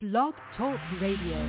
Blog Talk Radio.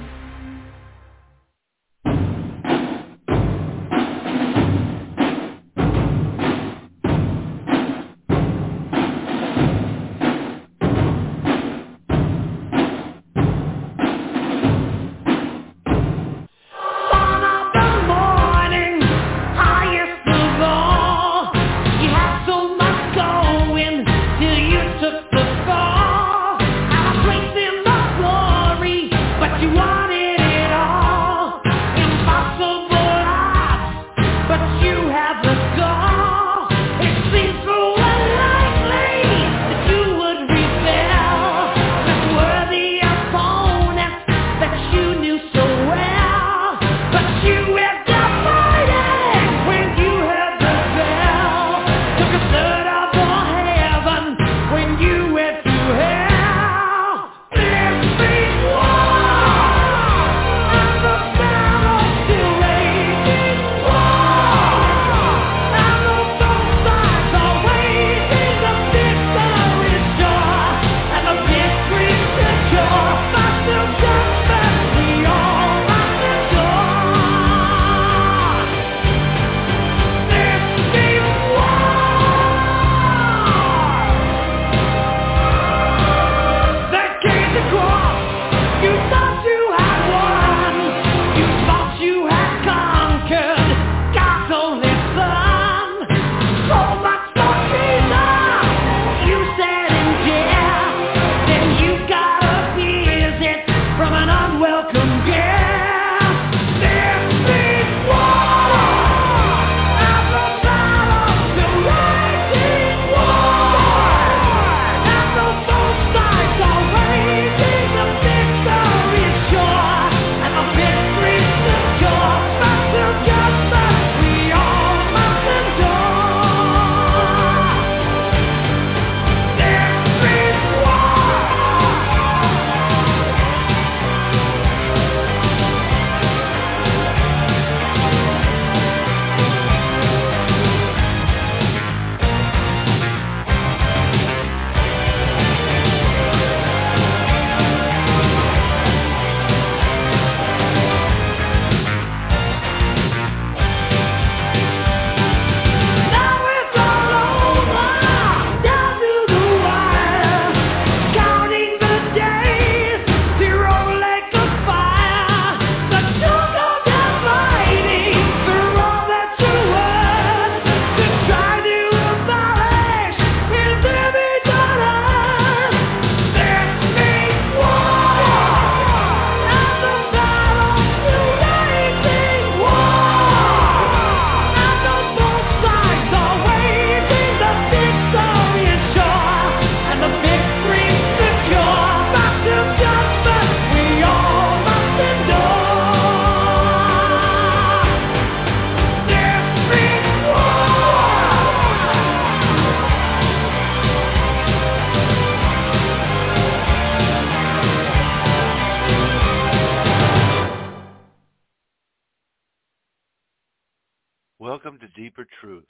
Welcome to Deeper Truth.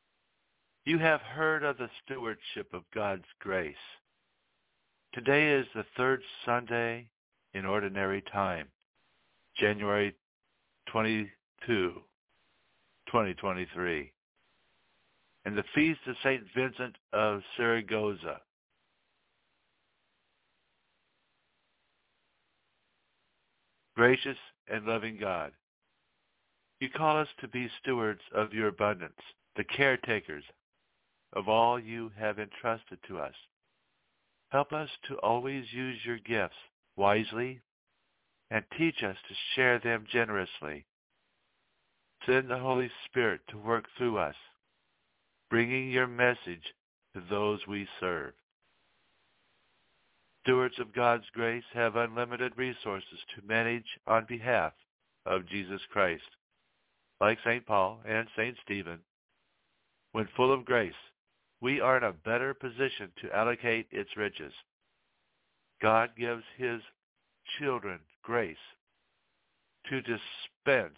You have heard of the stewardship of God's grace. Today is the third Sunday in Ordinary Time, January 22, 2023, and the Feast of St. Vincent of Saragossa. Gracious and loving God, you call us to be stewards of your abundance, the caretakers of all you have entrusted to us. Help us to always use your gifts wisely and teach us to share them generously. Send the Holy Spirit to work through us, bringing your message to those we serve. Stewards of God's grace have unlimited resources to manage on behalf of Jesus Christ. Like St. Paul and St. Stephen, when full of grace, we are in a better position to allocate its riches. God gives his children grace to dispense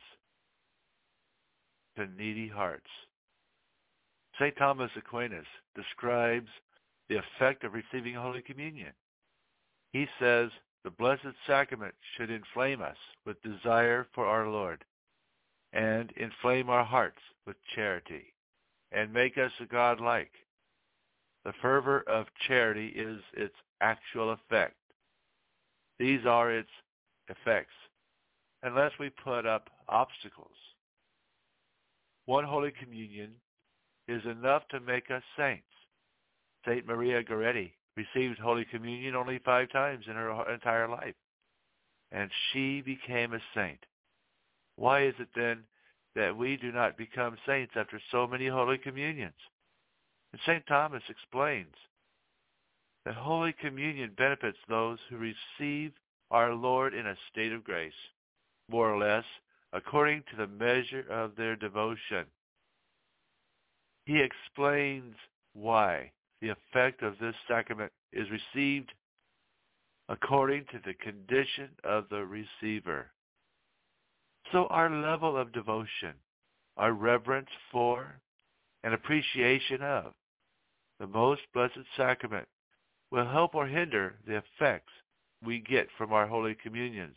to needy hearts. St. Thomas Aquinas describes the effect of receiving Holy Communion. He says, the Blessed Sacrament should inflame us with desire for our Lord, and inflame our hearts with charity, and make us God-like. The fervor of charity is its actual effect. These are its effects, unless we put up obstacles. One Holy Communion is enough to make us saints. St. Maria Goretti received Holy Communion only 5 times in her entire life, and she became a saint. Why is it then that we do not become saints after so many Holy Communions? And St. Thomas explains that Holy Communion benefits those who receive our Lord in a state of grace, more or less according to the measure of their devotion. He explains why the effect of this sacrament is received according to the condition of the receiver. So our level of devotion, our reverence for, and appreciation of the Most Blessed Sacrament will help or hinder the effects we get from our Holy Communions.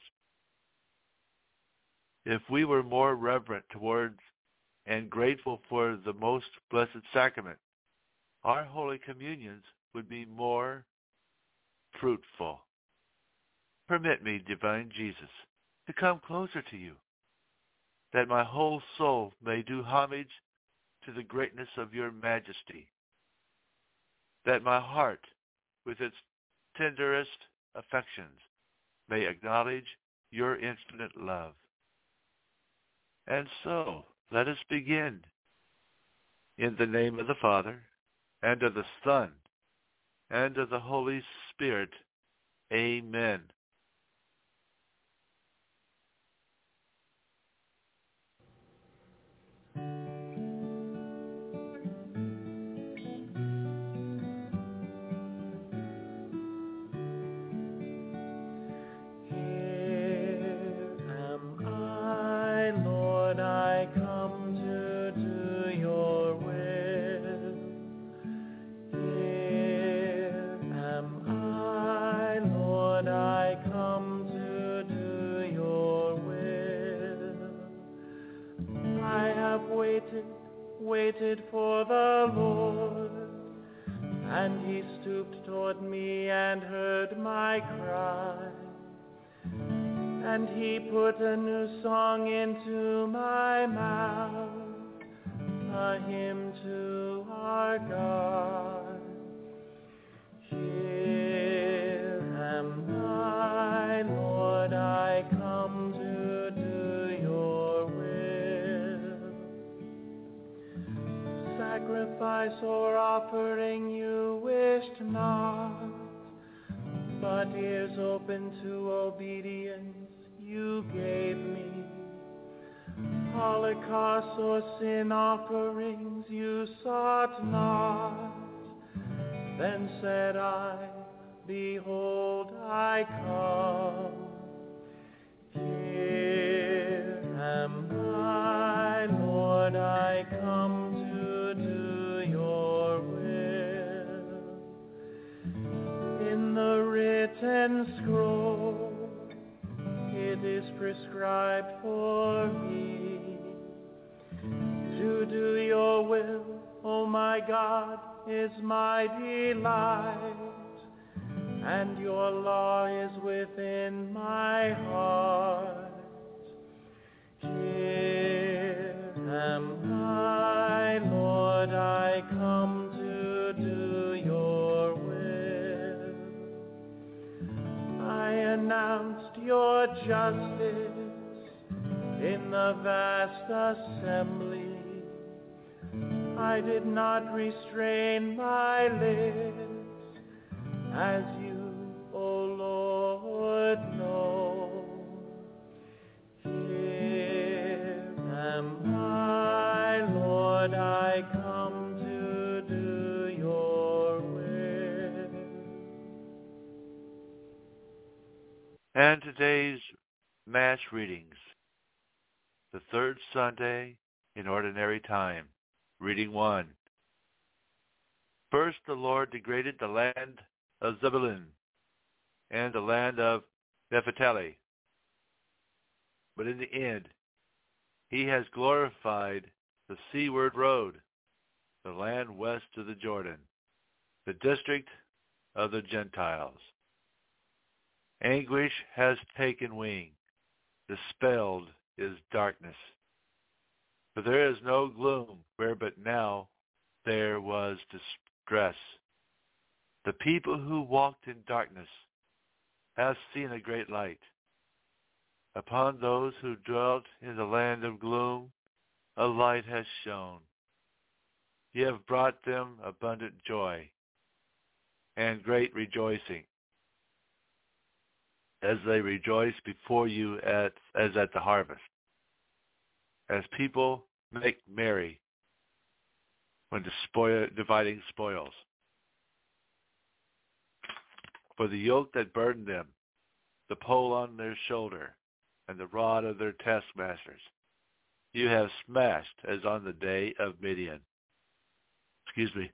If we were more reverent towards and grateful for the Most Blessed Sacrament, our Holy Communions would be more fruitful. Permit me, divine Jesus, to come closer to you, that my whole soul may do homage to the greatness of your majesty, that my heart, with its tenderest affections, may acknowledge your infinite love. And so, let us begin. In the name of the Father, and of the Son, and of the Holy Spirit. Amen. Waited for the Lord, and he stooped toward me and heard my cry, and he put a new song into my mouth, a hymn to our God. Here am I, Lord, I come to do your will. Sacrifice or offering you wished not, but ears open to obedience you gave me. Holocaust or sin offerings you sought not. Then said I, behold, I come. Here am I, Lord, I come to do your will. In the written scroll, it is prescribed for me to do your will, O my God, is my delight, and your law is within my heart. Here am I, Lord, I come to do your will. I announced your justice in the vast assembly. I did not restrain my lips, as you, O Lord, know. Here am I, Lord, I come to do your will. And today's Mass readings, the third Sunday in Ordinary Time. Reading 1. First the Lord degraded the land of Zebulun and the land of Nephtali. But in the end, he has glorified the seaward road, the land west of the Jordan, the district of the Gentiles. Anguish has taken wing. Dispelled is darkness. For there is no gloom where but now there was distress. The people who walked in darkness have seen a great light. Upon those who dwelt in the land of gloom, a light has shone. You have brought them abundant joy and great rejoicing, as they rejoice before you as at the harvest, as people make merry when dividing spoils. For the yoke that burdened them, the pole on their shoulder, and the rod of their taskmasters, you have smashed as on the day of Midian. Excuse me.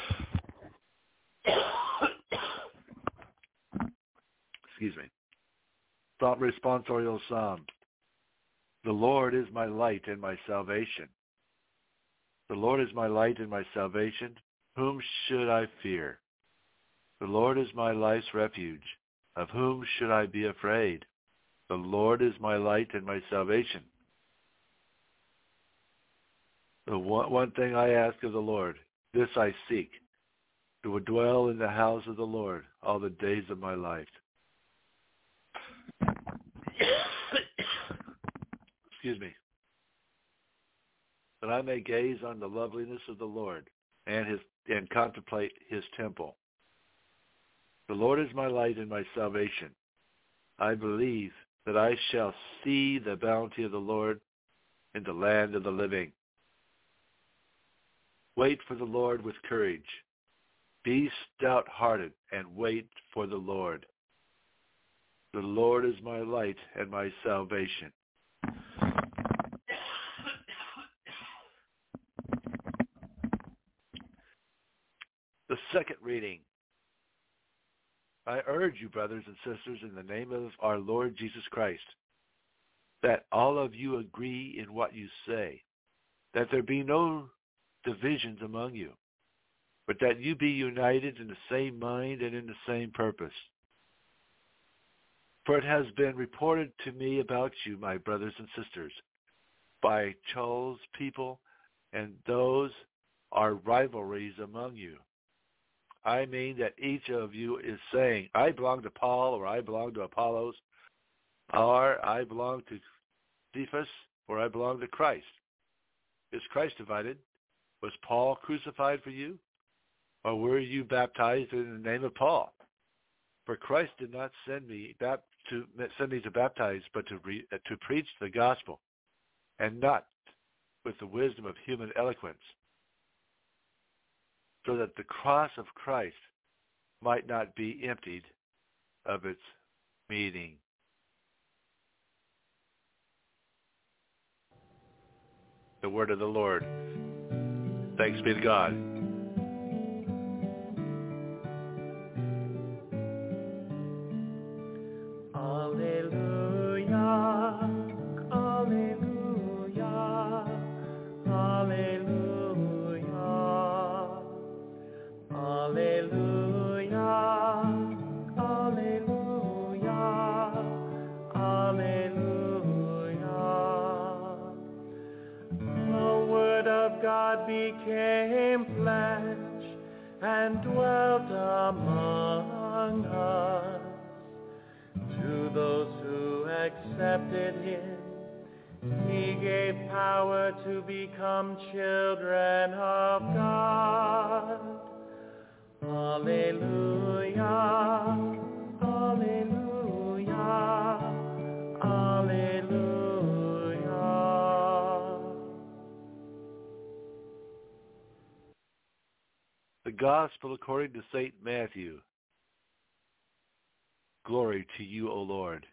Excuse me. Responsorial Psalm. The Lord is my light and my salvation. The Lord is my light and my salvation. Whom should I fear? The Lord is my life's refuge. Of whom should I be afraid? The Lord is my light and my salvation. The one thing I ask of the Lord, this I seek, to dwell in the house of the Lord all the days of my life. Excuse me. That I may gaze on the loveliness of the Lord and contemplate his temple. The Lord is my light and my salvation. I believe that I shall see the bounty of the Lord in the land of the living. Wait for the Lord with courage. Be stout-hearted and wait for the Lord. The Lord is my light and my salvation. The second reading. I urge you, brothers and sisters, in the name of our Lord Jesus Christ, that all of you agree in what you say, that there be no divisions among you, but that you be united in the same mind and in the same purpose. For it has been reported to me about you, my brothers and sisters, by Chal's people, and those are rivalries among you. I mean that each of you is saying, I belong to Paul, or I belong to Apollos, or I belong to Cephas, or I belong to Christ. Is Christ divided? Was Paul crucified for you? Or were you baptized in the name of Paul? For Christ did not send me to baptize, but to preach the gospel, and not with the wisdom of human eloquence, so that the cross of Christ might not be emptied of its meaning. The word of the Lord. Thanks be to God. Became flesh and dwelt among us. To those who accepted him, he gave power to become children of God. Alleluia, alleluia, alleluia. The Gospel according to St. Matthew. Glory to you, O Lord.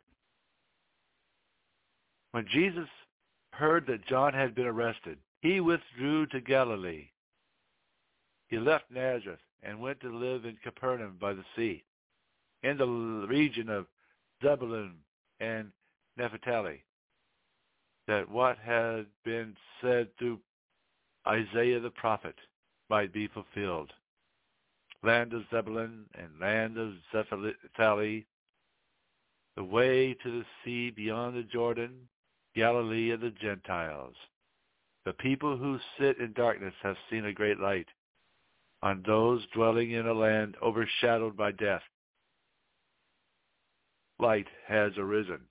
When Jesus heard that John had been arrested, he withdrew to Galilee. He left Nazareth and went to live in Capernaum by the sea, in the region of Zebulun and Naphtali, that what had been said through Isaiah the prophet might be fulfilled. Land of Zebulun and land of Naphtali, the way to the sea beyond the Jordan, Galilee of the Gentiles. The people who sit in darkness have seen a great light. On those dwelling in a land overshadowed by death, light has arisen.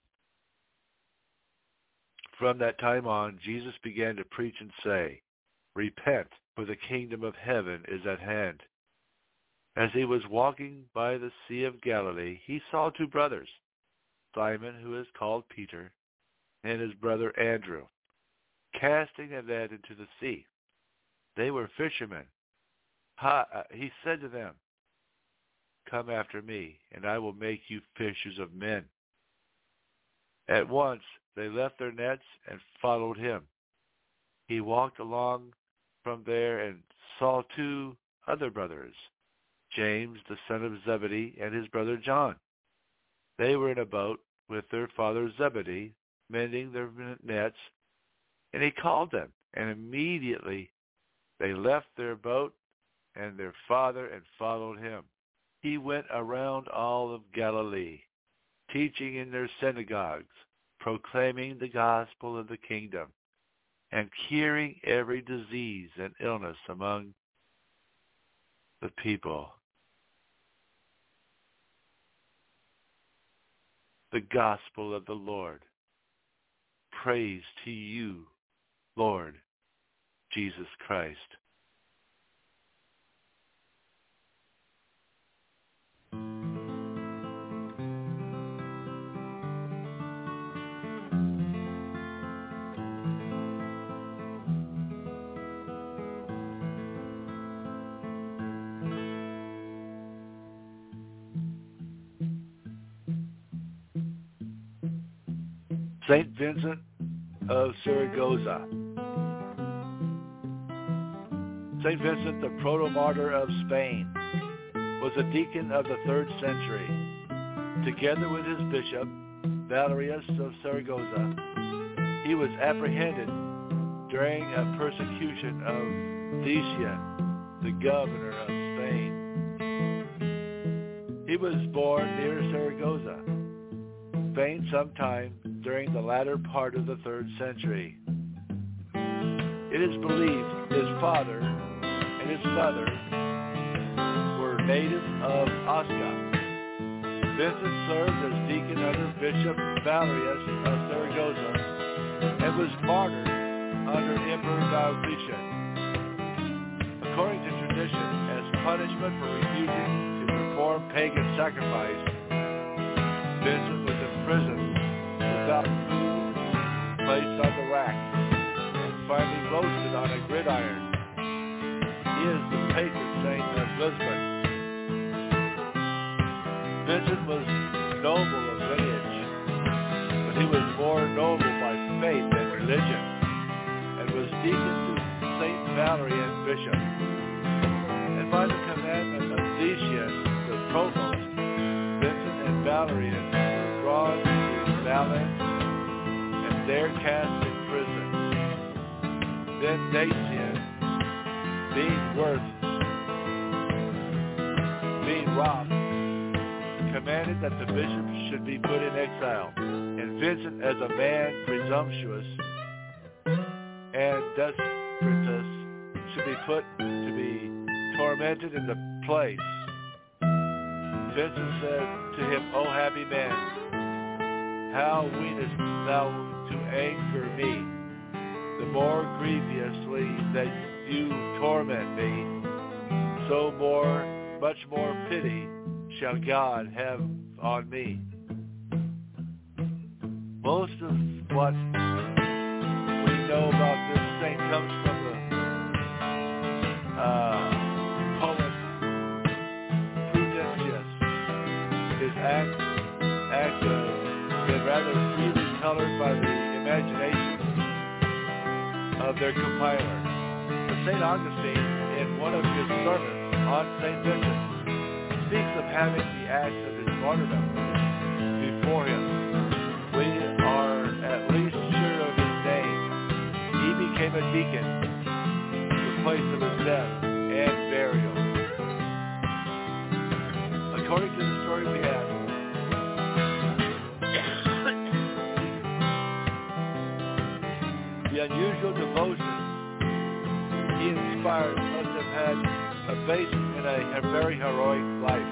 From that time on, Jesus began to preach and say, "Repent, for the kingdom of heaven is at hand." As he was walking by the Sea of Galilee, he saw two brothers, Simon, who is called Peter, and his brother Andrew, casting a net into the sea. They were fishermen. He said to them, "Come after me, and I will make you fishers of men." At once they left their nets and followed him. He walked along from there and saw two other brothers, James, the son of Zebedee, and his brother John. They were in a boat with their father Zebedee, mending their nets, and he called them, and immediately they left their boat and their father and followed him. He went around all of Galilee, teaching in their synagogues, proclaiming the gospel of the kingdom, and curing every disease and illness among the people. The gospel of the Lord. Praise to you, Lord Jesus Christ. St. Vincent of Saragossa. St. Vincent, the proto-martyr of Spain, was a deacon of the 3rd century. Together with his bishop, Valerius of Saragossa, he was apprehended during a persecution of Decian, the governor of Spain. He was born near Saragossa, Spain, sometime during the latter part of the 3rd century. It is believed his father and his mother were natives of Osca. Vincent served as deacon under Bishop Valerius of Saragossa and was martyred under Emperor Diocletian. According to tradition, as punishment for refusing to perform pagan sacrifice, Vincent was imprisoned without food, placed on the rack, and finally roasted on a gridiron. He is the patron saint of Lisbon. Vincent was noble of lineage, but he was more noble by faith than religion, and was deacon to St. Valerian Bishop. And by the commandment of Decian, the provost, Vincent and Valerian were drawn to Valens and there cast in prison. Then Decian, being wroth, commanded that the bishop should be put in exile, and Vincent, as a man presumptuous and desperate, should be put to be tormented in the place. Vincent said to him, "O happy man, how weenest thou to anger me? The more grievously that you torment me, so much more pity shall God have on me." Most of what we know about this saint comes from the poet Prudentius. His act been rather freely colored by the imagination of their compiler. But St. Augustine, in one of his sermons on St. Vincent, speaks of having the acts of his martyrdom before him. We are at least sure of his name. He became a deacon in the place of his death and burial. According to the story we have, the unusual devotion he inspired must have had a basis in a very heroic life.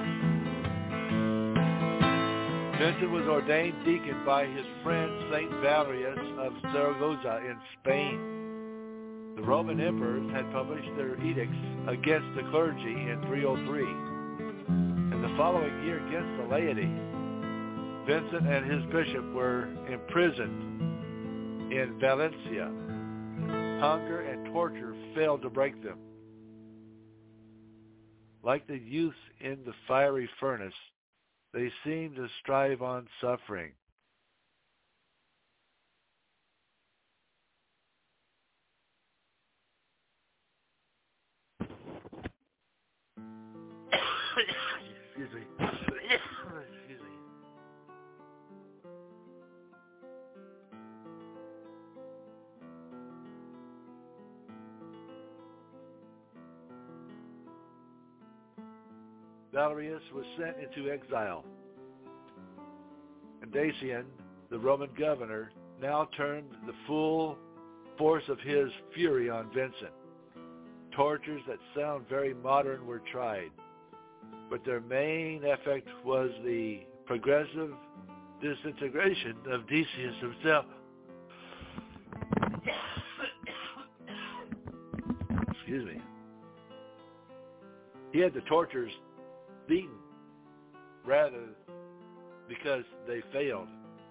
Vincent was ordained deacon by his friend Saint Valerius of Saragossa in Spain. The Roman emperors had published their edicts against the clergy in 303, and the following year against the laity. Vincent and his bishop were imprisoned in Valencia. Hunger and torture failed to break them. Like the youth in the fiery furnace, they seemed to strive on suffering. Excuse me. Excuse me. Valerius was sent into exile, and Dacian, the Roman governor, now turned the full force of his fury on Vincent. Tortures that sound very modern were tried, but their main effect was the progressive disintegration of Decius himself. Excuse me. He had the tortures beaten, rather because they failed.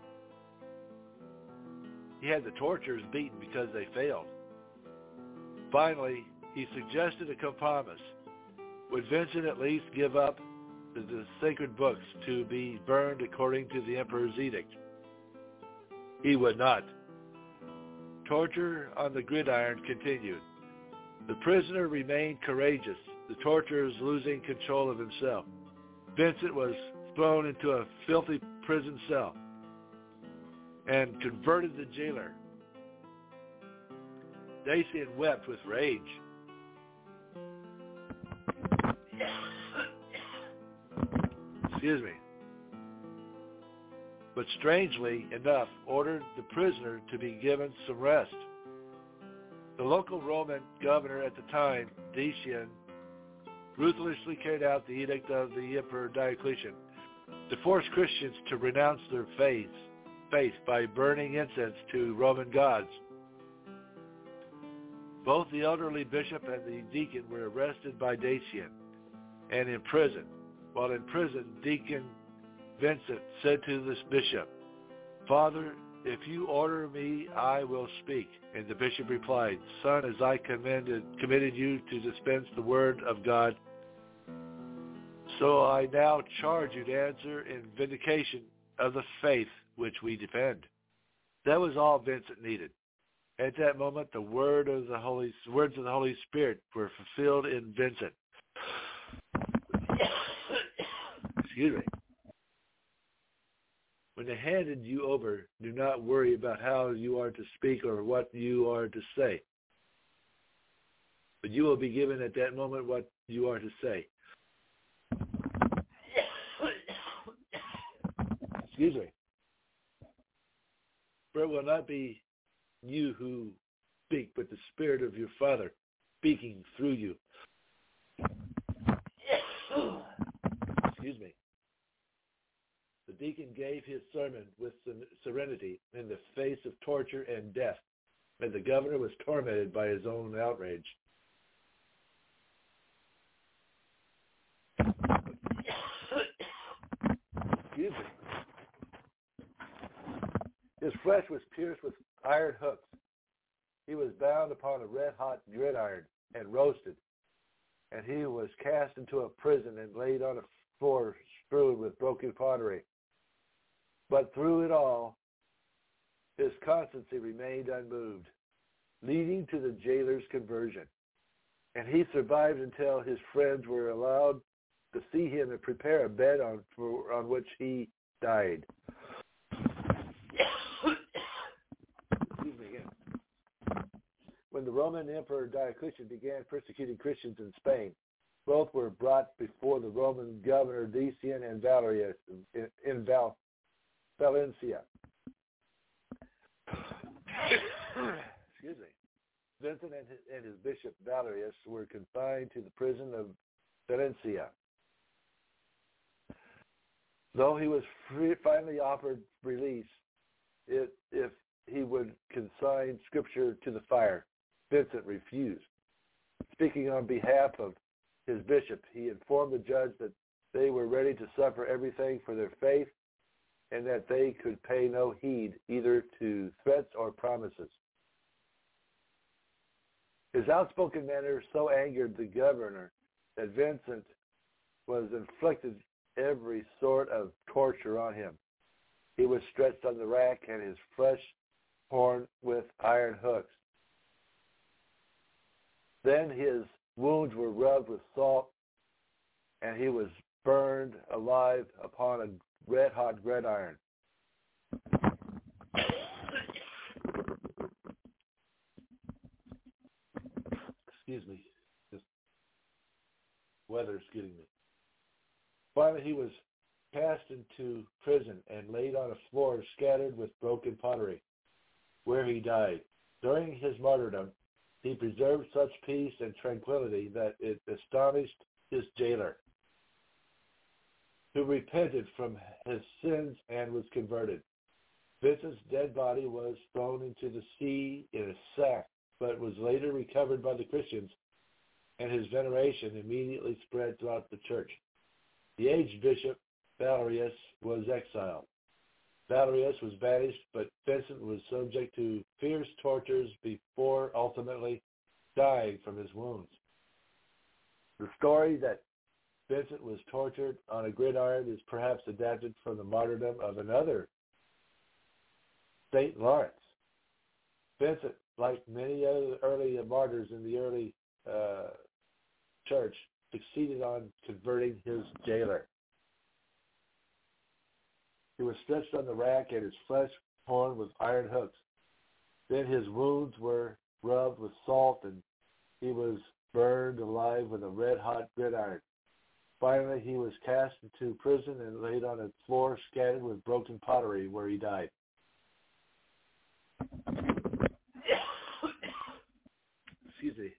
He had the tortures beaten because they failed. Finally, he suggested a compromise. Would Vincent at least give up the sacred books to be burned according to the emperor's edict? He would not. Torture on the gridiron continued. The prisoner remained courageous, the torturer losing control of himself. Vincent was thrown into a filthy prison cell and converted the jailer. Dacian wept with rage. Excuse me. But strangely enough, ordered the prisoner to be given some rest. The local Roman governor at the time, Decian, ruthlessly carried out the edict of the Emperor Diocletian to force Christians to renounce their faith by burning incense to Roman gods. Both the elderly bishop and the deacon were arrested by Dacian and imprisoned. While in prison, Deacon Vincent said to this bishop, "Father, if you order me, I will speak." And the bishop replied, "Son, as I committed you to dispense the word of God, so I now charge you to answer in vindication of the faith which we defend." That was all Vincent needed. At that moment, the words of the Holy Spirit were fulfilled in Vincent. Excuse me. When they handed you over, do not worry about how you are to speak or what you are to say. But you will be given at that moment what you are to say. Excuse me. For it will not be you who speak, but the Spirit of your Father speaking through you. Excuse me. The deacon gave his sermon with serenity in the face of torture and death, and the governor was tormented by his own outrage. Excuse me. His flesh was pierced with iron hooks. He was bound upon a red-hot gridiron and roasted, and he was cast into a prison and laid on a floor strewn with broken pottery. But through it all, his constancy remained unmoved, leading to the jailer's conversion. And he survived until his friends were allowed to see him and prepare a bed on which he died. the Roman Emperor Diocletian began persecuting Christians in Spain, both were brought before the Roman governor Decian and Valerius in Valencia. Excuse me. Vincent and his bishop Valerius were confined to the prison of Valencia. Though he was finally offered release if he would consign Scripture to the fire, Vincent refused. Speaking on behalf of his bishop, he informed the judge that they were ready to suffer everything for their faith and that they could pay no heed either to threats or promises. His outspoken manner so angered the governor that Vincent was inflicted every sort of torture on him. He was stretched on the rack and his flesh torn with iron hooks. Then his wounds were rubbed with salt, and he was burned alive upon a red-hot gridiron. Excuse me. This weather's getting me. Finally, he was cast into prison and laid on a floor scattered with broken pottery, where he died. During his martyrdom, he preserved such peace and tranquility that it astonished his jailer, who repented from his sins and was converted. Vincent's dead body was thrown into the sea in a sack, but was later recovered by the Christians, and his veneration immediately spread throughout the church. The aged bishop, Valerius, was exiled. Valerius was banished, but Vincent was subject to fierce tortures before ultimately dying from his wounds. The story that Vincent was tortured on a gridiron is perhaps adapted from the martyrdom of another, St. Lawrence. Vincent, like many other early martyrs in the early church, succeeded on converting his jailer. He was stretched on the rack and his flesh torn with iron hooks. Then his wounds were rubbed with salt and he was burned alive with a red-hot gridiron. Finally, he was cast into prison and laid on a floor scattered with broken pottery where he died. Excuse me.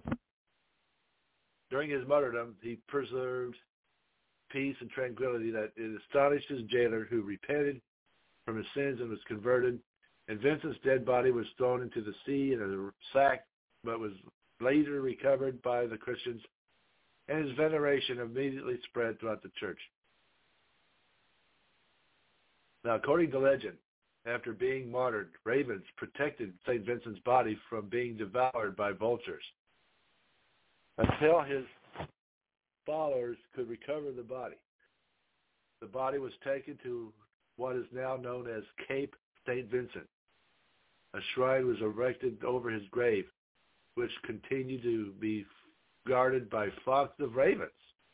During his martyrdom, he preserved peace and tranquility that it astonished his jailer, who repented from his sins and was converted. And Vincent's dead body was thrown into the sea in a sack, but was later recovered by the Christians, and his veneration immediately spread throughout the church. Now, according to legend, after being martyred, ravens protected St. Vincent's body from being devoured by vultures until his followers could recover the body. The body was taken to what is now known as Cape St. Vincent. A shrine was erected over his grave, which continued to be guarded by flocks of ravens.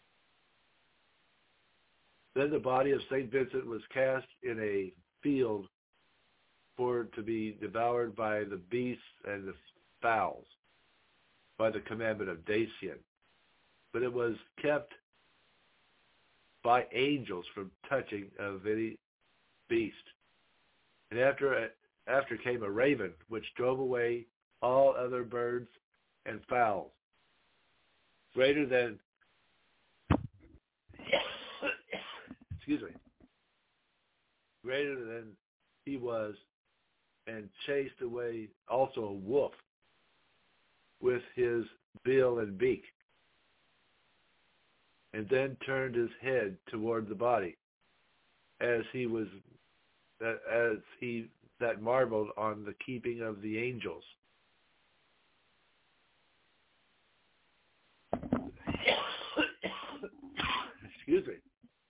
Then the body of St. Vincent was cast in a field for it to be devoured by the beasts and the fowls by the commandment of Decian. But it was kept by angels from touching of any beast. And after came a raven, which drove away all other birds and fowls, greater than greater than he was, and chased away also a wolf with his bill and beak, and then turned his head toward the body, as he that marveled on the keeping of the angels. Excuse me.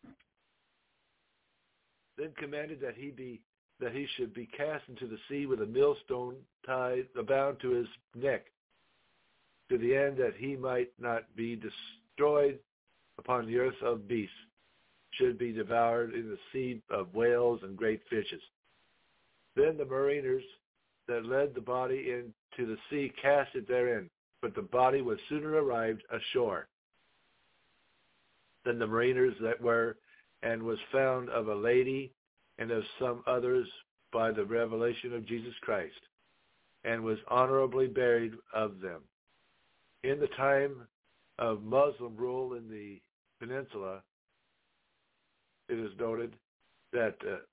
Then commanded that he should be cast into the sea with a millstone tied bound to his neck, to the end that he might not be destroyed upon the earth of beasts, should be devoured in the sea of whales and great fishes. Then the mariners that led the body to the sea, cast it therein. But the body was sooner arrived ashore than the mariners that were, and was found of a lady and of some others by the revelation of Jesus Christ, and was honorably buried of them. In the time of Muslim rule in the peninsula, it is noted that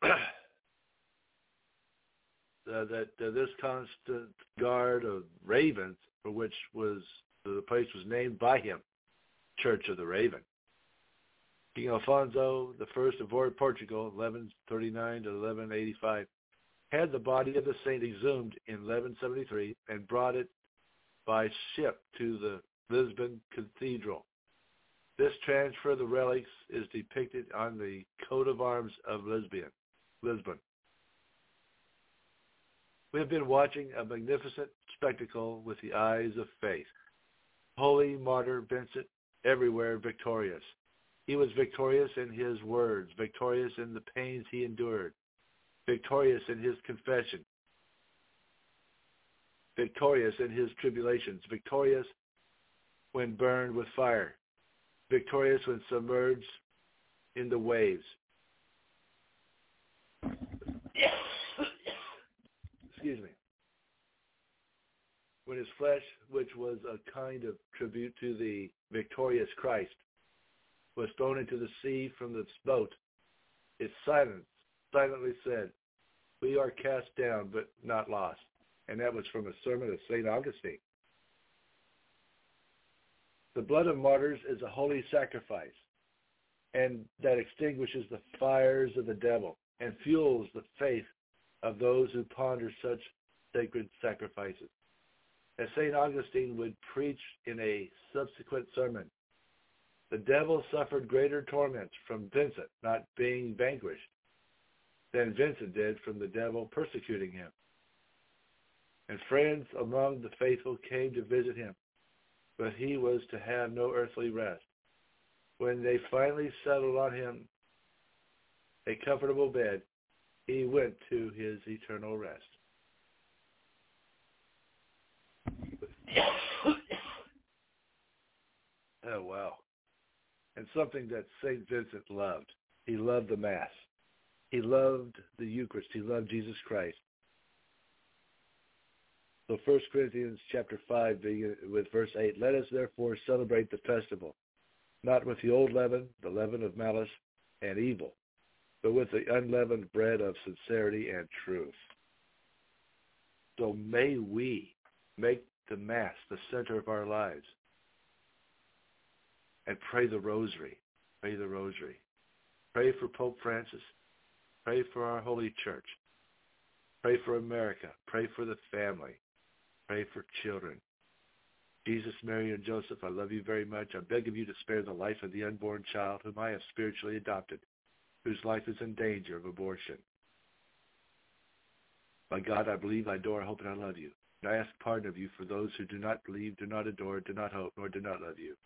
this constant guard of ravens, for which was the place was named by him, Church of the Raven. King Alfonso I of Portugal, 1139 to 1185, had the body of the saint exhumed in 1173 and brought it by ship to the Lisbon Cathedral. This transfer of the relics is depicted on the coat of arms of Lisbon. We have been watching a magnificent spectacle with the eyes of faith. Holy martyr Vincent, everywhere victorious. He was victorious in his words, victorious in the pains he endured, victorious in his confession, victorious in his tribulations, victorious when burned with fire, victorious when submerged in the waves. Excuse me. When his flesh, which was a kind of tribute to the victorious Christ, was thrown into the sea from the boat, it silently said, "We are cast down, but not lost." And that was from a sermon of St. Augustine. The blood of martyrs is a holy sacrifice, and that extinguishes the fires of the devil and fuels the faith of those who ponder such sacred sacrifices. As St. Augustine would preach in a subsequent sermon, the devil suffered greater torments from Vincent not being vanquished than Vincent did from the devil persecuting him. And friends among the faithful came to visit him, but he was to have no earthly rest. When they finally settled on him a comfortable bed, he went to his eternal rest. Oh, wow. And something that St. Vincent loved. He loved the Mass. He loved the Eucharist. He loved Jesus Christ. So 1 Corinthians chapter 5, with verse 8, "Let us therefore celebrate the festival, not with the old leaven, the leaven of malice and evil, but with the unleavened bread of sincerity and truth." So may we make the Mass the center of our lives and pray the rosary. Pray the rosary. Pray for Pope Francis. Pray for our Holy Church. Pray for America. Pray for the family. Pray for children. Jesus, Mary, and Joseph, I love you very much. I beg of you to spare the life of the unborn child whom I have spiritually adopted, whose life is in danger of abortion. My God, I believe, I adore, I hope, and I love you. And I ask pardon of you for those who do not believe, do not adore, do not hope, nor do not love you.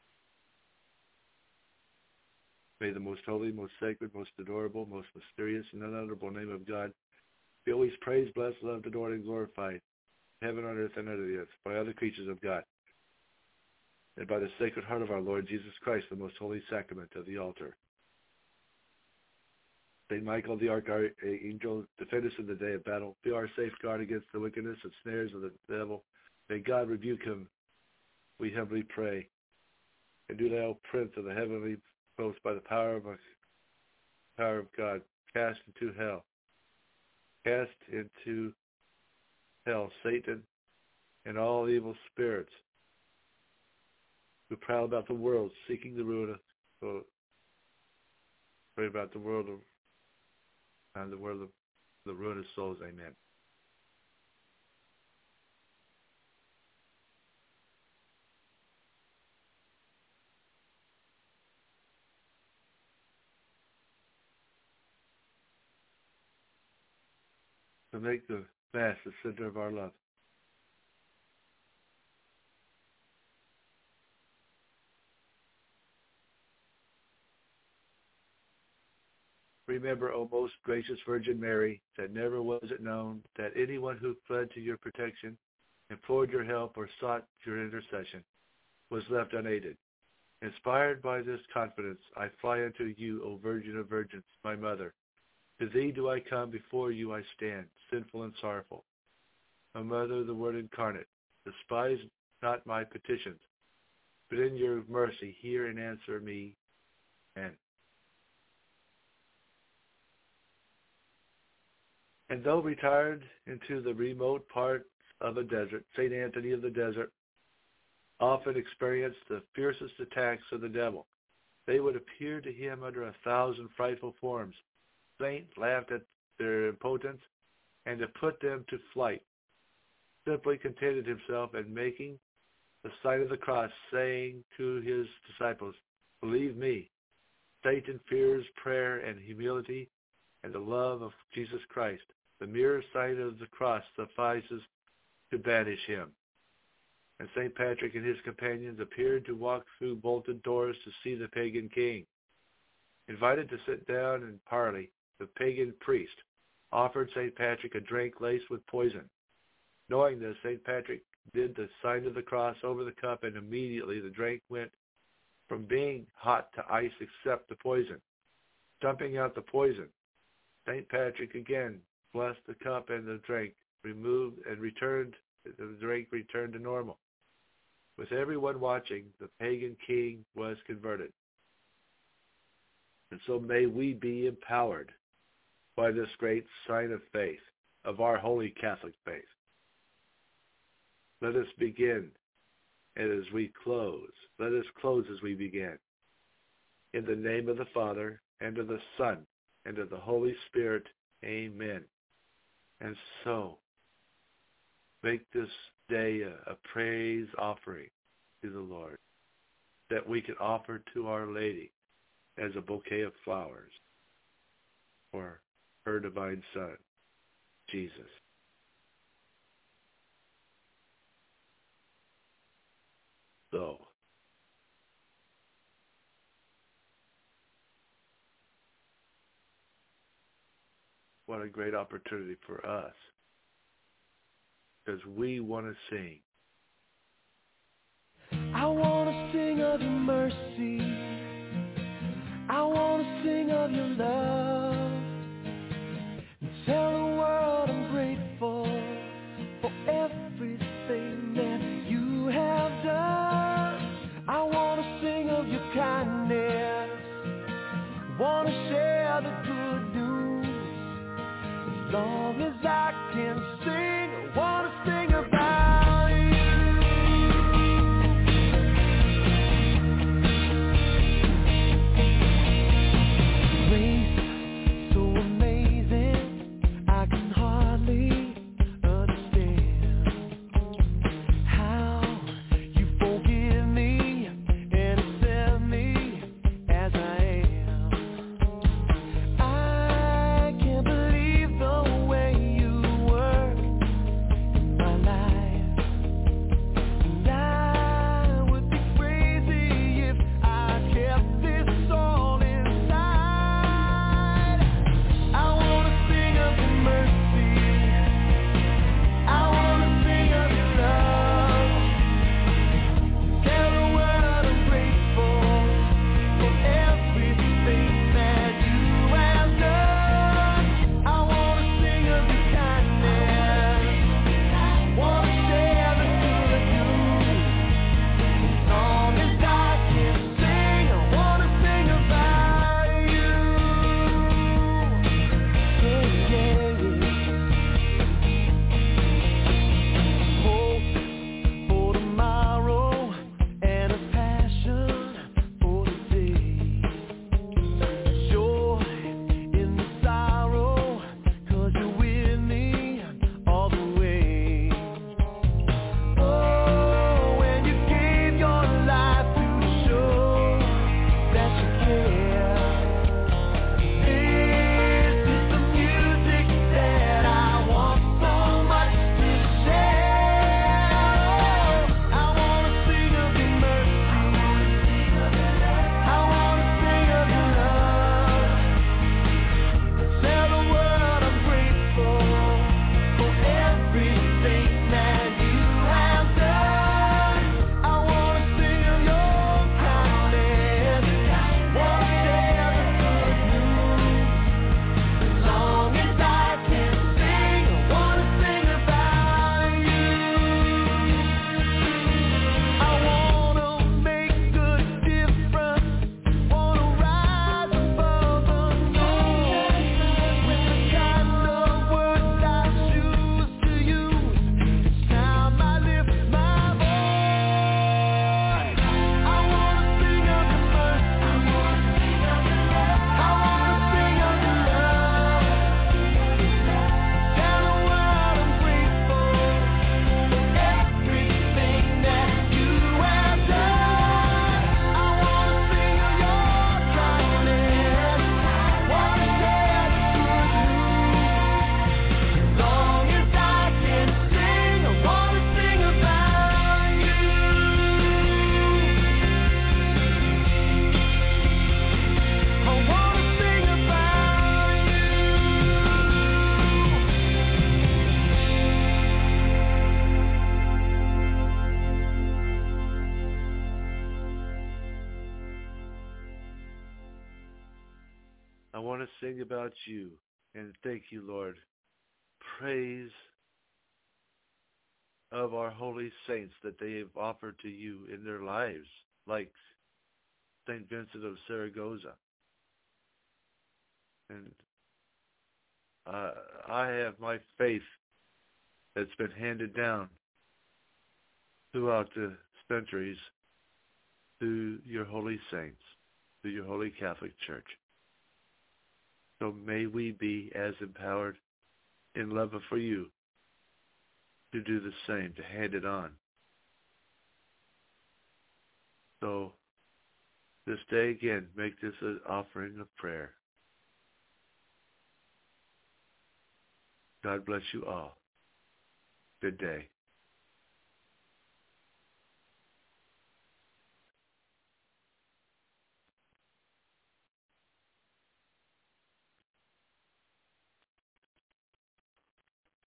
May the most holy, most sacred, most adorable, most mysterious, and unutterable name of God be always praised, blessed, loved, adored, and glorified, heaven, on earth, and under the earth, by all the creatures of God, and by the sacred heart of our Lord Jesus Christ, the most holy sacrament of the altar. Saint Michael, the archangel, defend us in the day of battle. Be our safeguard against the wickedness and snares of the devil. May God rebuke him, we humbly pray. And do thou, Prince of the heavenly host, by the power of God, cast into hell Satan and all evil spirits who prowl about the world seeking the ruin of, pray about the world of, and the world of the ruin of souls. Amen. To make the Mass the center of our love. Remember, O most gracious Virgin Mary, that never was it known that anyone who fled to your protection implored your help, or sought your intercession, was left unaided. Inspired by this confidence, I fly unto you, O Virgin of Virgins, my mother. To thee do I come, before you I stand, sinful and sorrowful. O Mother of the Word incarnate, despise not my petitions, but in your mercy hear and answer me. Amen. And though retired into the remote parts of a desert, St. Anthony of the Desert often experienced the fiercest attacks of the devil. They would appear to him under 1,000 frightful forms. Saint laughed at their impotence, and to put them to flight, simply contented himself in making the sign of the cross, saying to his disciples, "Believe me, Satan fears prayer and humility and the love of Jesus Christ. The mere sight of the cross suffices to banish him." And St. Patrick and his companions appeared to walk through bolted doors to see the pagan king. Invited to sit down and parley, the pagan priest offered St. Patrick a drink laced with poison. Knowing this, St. Patrick did the sign of the cross over the cup, and immediately the drink went from being hot to ice except the poison. Dumping out the poison, St. Patrick again blessed the cup, and the drink returned to normal. With everyone watching, the pagan king was converted. And so may we be empowered by this great sign of faith, of our holy Catholic faith. Let us begin, and as we close, let us close as we begin. In the name of the Father, and of the Son, and of the Holy Spirit, amen. And so, make this day a praise offering to the Lord that we can offer to Our Lady as a bouquet of flowers for her divine Son, Jesus. So, what a great opportunity for us, because we want to sing. I want to sing of your mercy. I want to sing of your love. And tell the world I'm grateful for everything that you have done. I want to sing of your kindness. Want to share the good news. As long as I can sing, I want to sing about you. Grace so amazing, I can hardly understand how you forgive me and accept me as I am. I can't believe the way you work. want to sing about you and thank you, Lord. Praise of our holy saints that they have offered to you in their lives, like St. Vincent of Saragossa. And I have my faith that's been handed down throughout the centuries to your holy saints, to your holy Catholic Church. So may we be as empowered in love for you to do the same, to hand it on. So this day again, make this an offering of prayer. God bless you all. Good day.